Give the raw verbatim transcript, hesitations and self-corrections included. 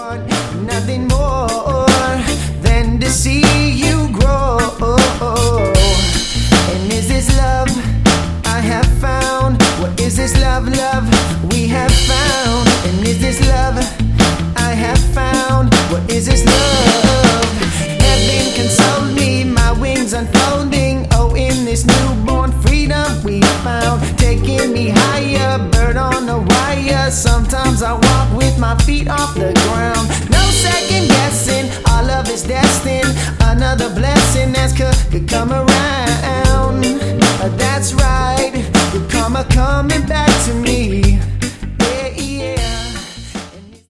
want nothing more than to see you grow. And is this love I have found? What is this love, love we have found? And is this love I have found? What is this love? Heaven console me, my wings unfolding. Oh, in this newborn freedom we found, taking me higher, bird on the wire. Sometimes I walk with my feet off the ground. No second guessing, our love is destined. Another blessing that's could, could come around. That's right, the karma coming back to me.